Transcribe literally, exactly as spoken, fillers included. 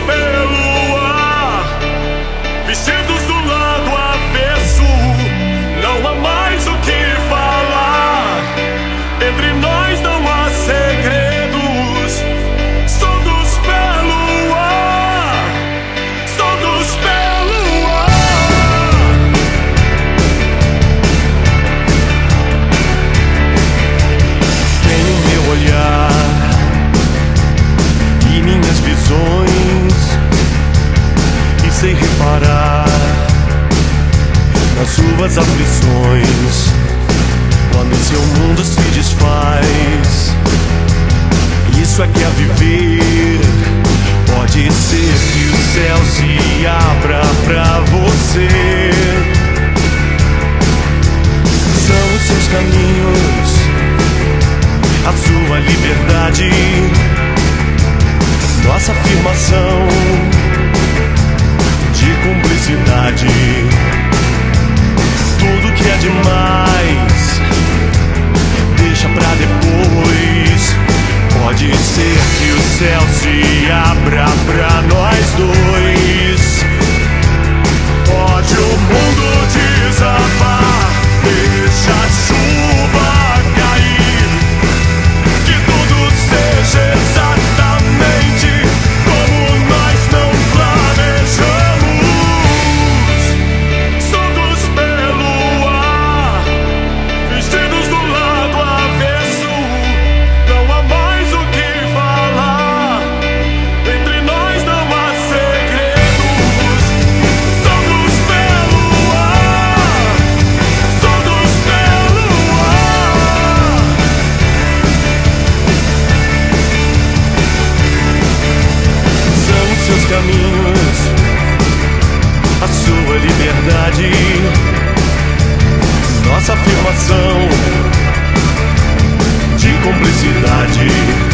pelo ar, vestidos do lado avesso. Não há mais o que falar, entre nós não há segredos. Soltos pelo ar, soltos pelo ar. Tenho meu olhar e minhas visões, e sei reparar nas suas aflições, quando seu mundo se desfaz. Isso é que é viver. Pode ser que o céu se abra pra você. São os seus caminhos, a sua liberdade, nossa afirmação de cumplicidade. Tudo que é demais deixa pra depois. Pode ser que o céu se abra pra nós dois. Pode o mundo desabar, deixa a chuva cair, que tudo seja exatamente como nós não planejamos. Soltos pelo ar, vestidos do lado avesso. Não há mais o que falar, entre nós não há segredos. Soltos pelo ar, soltos pelo ar. São os seus caminhos, a sua liberdade, nossa afirmação de cumplicidade.